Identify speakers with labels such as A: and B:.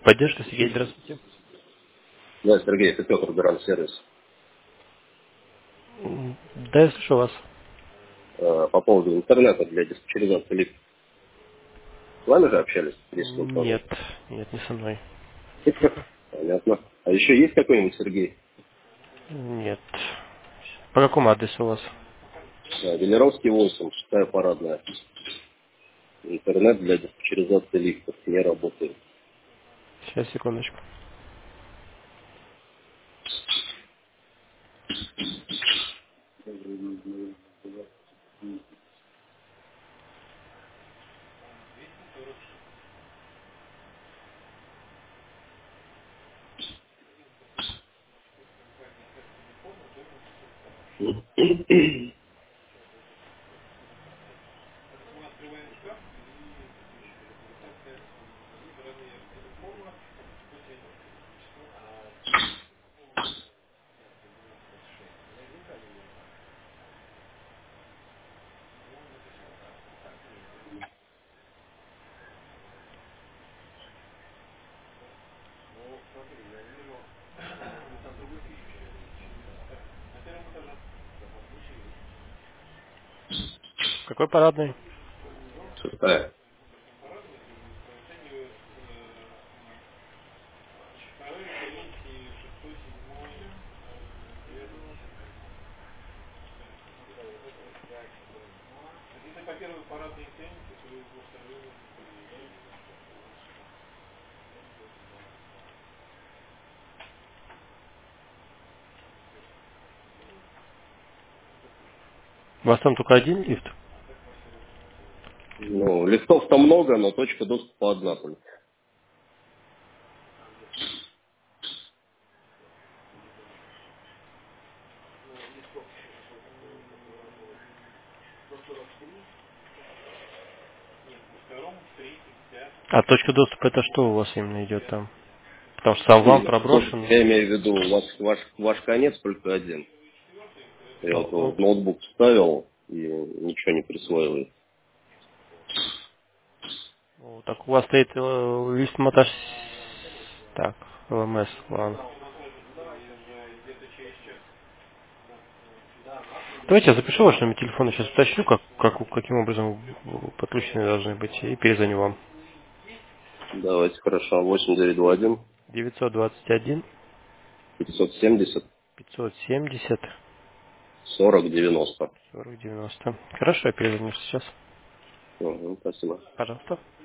A: Техподдержка, Сергей, здравствуйте.
B: Да, Сергей, это Петр, Гарант Сервис.
A: Да, я слышу вас.
B: По поводу интернета для диспетчеризации лифтов. С вами же общались 10 минут назад?
A: Нет, нет, не со мной.
B: Понятно. А еще есть какой-нибудь Сергей?
A: Нет. По какому адресу у вас?
B: Велеровский 8, 6 парадная. Интернет для диспетчеризации лифтов не работает.
A: Сейчас, секундочку. Какой парадный?
B: Шестая.
A: У вас там только один лифт?
B: Ну, лифтов-то много, но точка доступа одна только.
A: А точка доступа это что у вас именно идет там? Потому что сам вам проброшен.
B: Я имею в виду, у вас ваш конец только один. Я вот его
A: О,
B: в ноутбук вставил и ничего не присвоил.
A: так у вас стоит лист монтаж. Так, ЛМС, ладно. Давайте я запишу ваш номер телефона, сейчас уточню, каким образом подключены должны быть, и перезвоню вам.
B: Давайте, хорошо. 8921
A: 921
B: 570
A: 570
B: 40 90.
A: 4090. Хорошо, я перезвоню сейчас.
B: Угу, спасибо.
A: Пожалуйста.